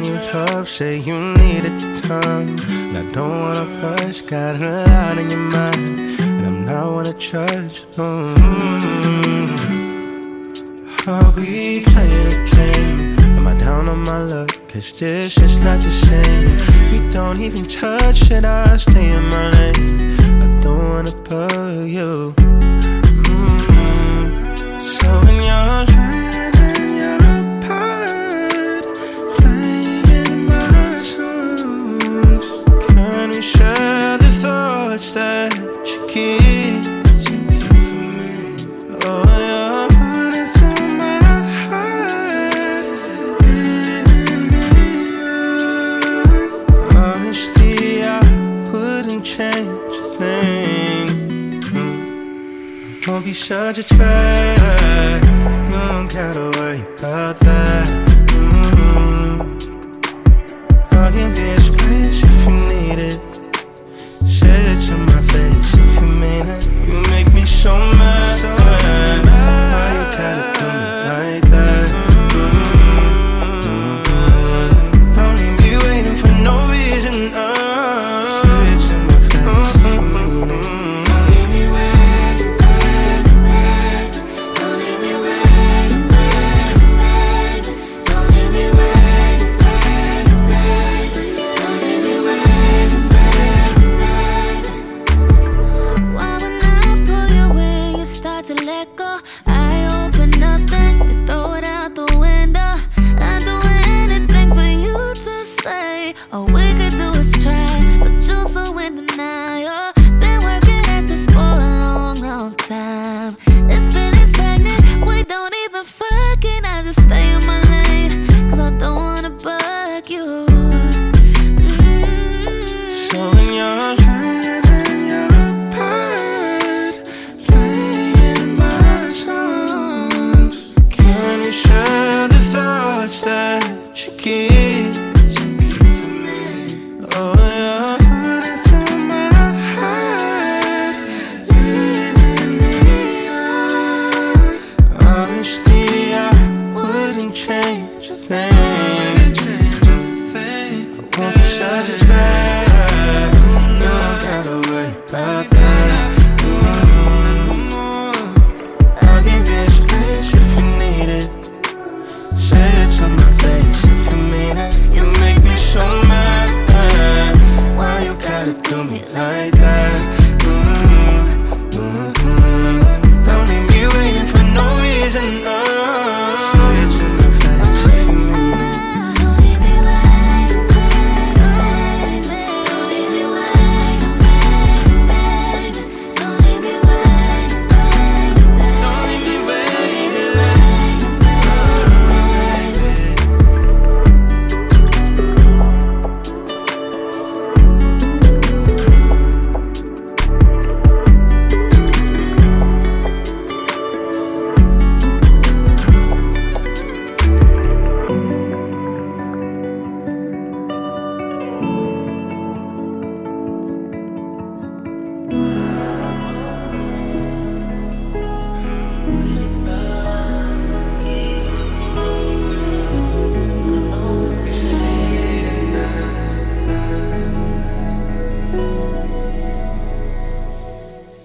you love, say you needed your time. And I don't wanna fuss, got a lot in your mind, and I'm not one to judge. Are we playing a game? Am I down on my luck? Cause this is not the same. You don't even touch, should I stay in my lane? I don't wanna bug you. So when you're lying in your part, playing my songs, can we share the thoughts that you keep for me? Oh, you're running through my heart, breathing me on. Honestly, I wouldn't change a thing. Don't be such a drag, you don't gotta worry about that. I'll give you a space if you need it. Say it to my face if you mean it. You make me so mad, why you gotta do me like that? Don't leave me waiting for no reason. Say it to my face if you mean it. All we could do is try.